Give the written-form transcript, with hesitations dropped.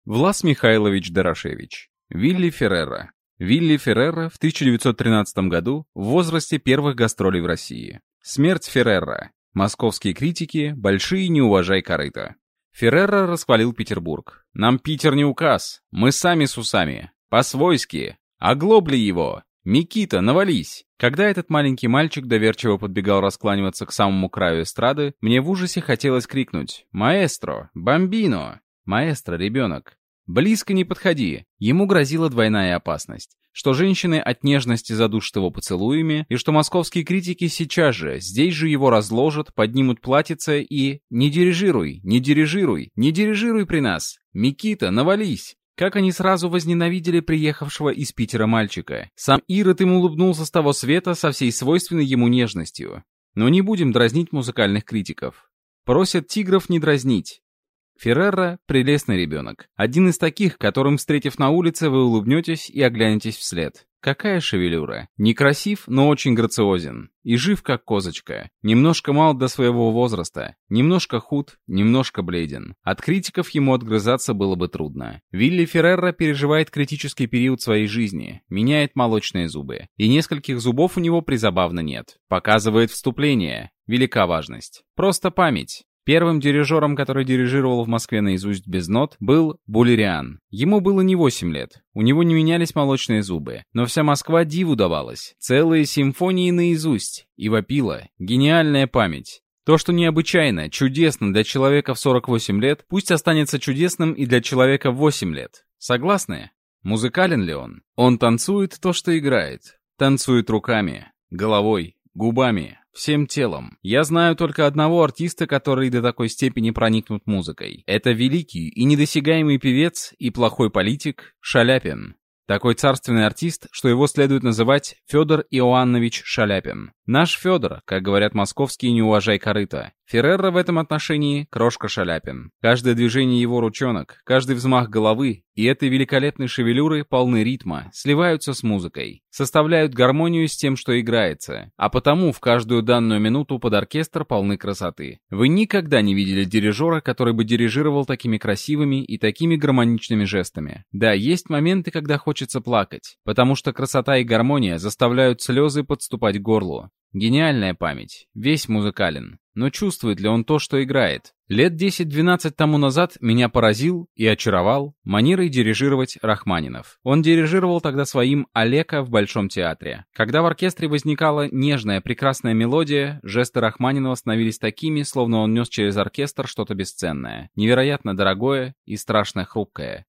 Влас Михайлович Дорошевич. Вилли Феррера. Вилли Феррера в 1913 году в возрасте первых гастролей в России. Смерть Феррера. Московские критики, большие не уважай корыто. Феррера расхвалил Петербург. «Нам Питер не указ, мы сами с усами. По-свойски. Оглобли его! Микита, навались!» Когда этот маленький мальчик доверчиво подбегал раскланиваться к самому краю эстрады, мне в ужасе хотелось крикнуть «Маэстро! Бомбино!» Маэстро, ребенок. Близко не подходи. Ему грозила двойная опасность. Что женщины от нежности задушат его поцелуями, и что московские критики сейчас же, здесь же его разложат, поднимут платьице и «Не дирижируй, не дирижируй, не дирижируй при нас! Микита, навались!» Как они сразу возненавидели приехавшего из Питера мальчика. Сам Ирод им улыбнулся с того света со всей свойственной ему нежностью. Но не будем дразнить музыкальных критиков. Просят тигров не дразнить. Феррера — прелестный ребенок. Один из таких, которым, встретив на улице, вы улыбнетесь и оглянетесь вслед. Какая шевелюра. Некрасив, но очень грациозен. И жив, как козочка. Немножко мал до своего возраста. Немножко худ, немножко бледен. От критиков ему отгрызаться было бы трудно. Вилли Феррера переживает критический период своей жизни. Меняет молочные зубы. И нескольких зубов у него призабавно нет. Показывает вступление. Велика важность. Просто память. Первым дирижером, который дирижировал в Москве наизусть без нот, был Булериан. Ему было не 8 лет. У него не менялись молочные зубы. Но вся Москва диву давалась. Целые симфонии наизусть. И вопила. Гениальная память. То, что необычайно, чудесно для человека в 48 лет, пусть останется чудесным и для человека в 8 лет. Согласны? Музыкален ли он? Он танцует то, что играет. Танцует руками, головой, губами. Всем телом. Я знаю только одного артиста, который до такой степени проникнут музыкой. Это великий и недосягаемый певец и плохой политик Шаляпин. Такой царственный артист, что его следует называть Федор Иоаннович Шаляпин. Наш Федор, как говорят московские «не уважай корыто». Феррера в этом отношении крошка Шаляпин. Каждое движение его ручонок, каждый взмах головы и этой великолепной шевелюры полны ритма, сливаются с музыкой, составляют гармонию с тем, что играется, а потому в каждую данную минуту под оркестр полны красоты. Вы никогда не видели дирижера, который бы дирижировал такими красивыми и такими гармоничными жестами. Да, есть моменты, когда хочется плакать, потому что красота и гармония заставляют слезы подступать к горлу. Гениальная память, весь музыкален. Но чувствует ли он то, что играет? Лет 10-12 тому назад меня поразил и очаровал манерой дирижировать Рахманинов. Он дирижировал тогда своим «Алеко» в Большом театре. Когда в оркестре возникала нежная, прекрасная мелодия, жесты Рахманинова становились такими, словно он нес через оркестр что-то бесценное, невероятно дорогое и страшно хрупкое.